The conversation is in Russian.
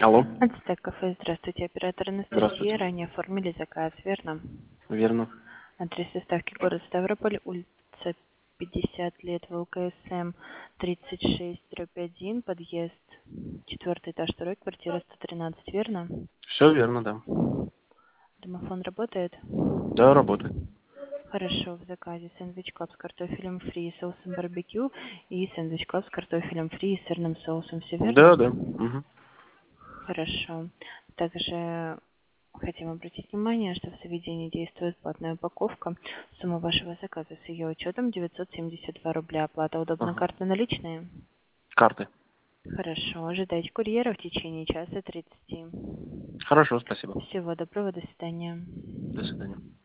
Алло, Ацтек кафе, здравствуйте, оператор Анастасия. здравствуйте. Ранее оформили заказ, верно? Верно. Адрес доставки город Ставрополь, улица 50 лет, ВЛКСМ 36/1, подъезд 4 этаж, 2, квартира 113, верно? Все верно, да. Домофон работает? Да, работает. Хорошо, в заказе сэндвич клаб с картофелем фри и соусом барбекю и сэндвич клаб с картофелем фри и сырным соусом, все верно? Да, да. Мгм. Хорошо. Также хотим обратить внимание, что в заведении действует платная упаковка. Сумма вашего заказа с ее учетом 972 рубля. Оплата удобна Ага. карты наличные? Карты. Хорошо. Ожидайте курьера в течение часа 30. Хорошо, спасибо. Всего доброго. До свидания. До свидания.